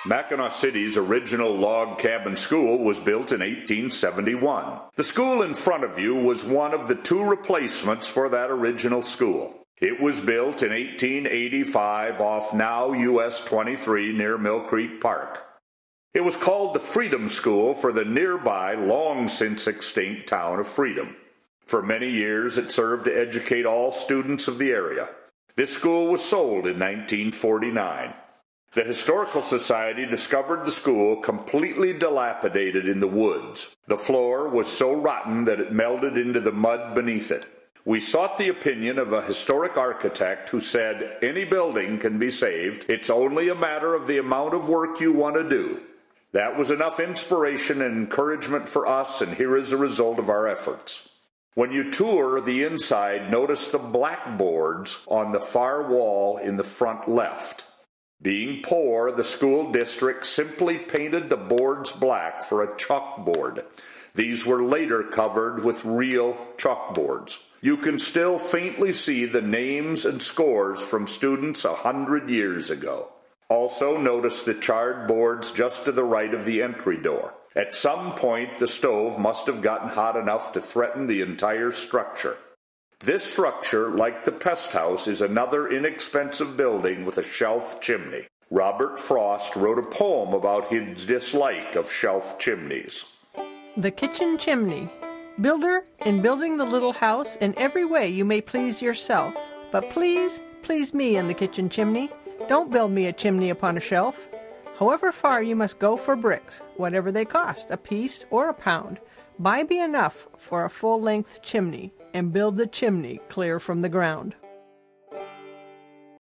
Mackinaw City's original log cabin school was built in 1871. The school in front of you was one of the two replacements for that original school. It was built in 1885 off now US 23 near Mill Creek Park. It was called the Freedom School for the nearby, long since extinct town of Freedom. For many years, it served to educate all students of the area. This school was sold in 1949. The Historical Society discovered the school completely dilapidated in the woods. The floor was so rotten that it melded into the mud beneath it. We sought the opinion of a historic architect who said, "Any building can be saved. It's only a matter of the amount of work you want to do." That was enough inspiration and encouragement for us, and here is the result of our efforts. When you tour the inside, notice the blackboards on the far wall in the front left. Being poor, the school district simply painted the boards black for a chalkboard. These were later covered with real chalkboards. You can still faintly see the names and scores from students 100 years ago. Also notice the charred boards just to the right of the entry door. At some point, the stove must have gotten hot enough to threaten the entire structure. This structure, like the pest house, is another inexpensive building with a shelf chimney. Robert Frost wrote a poem about his dislike of shelf chimneys. The kitchen chimney. Builder, in building the little house, in every way you may please yourself. But please, please me in the kitchen chimney. Don't build me a chimney upon a shelf. However far you must go for bricks, whatever they cost, a piece or a pound. Buy me enough for a full-length chimney, and build the chimney clear from the ground.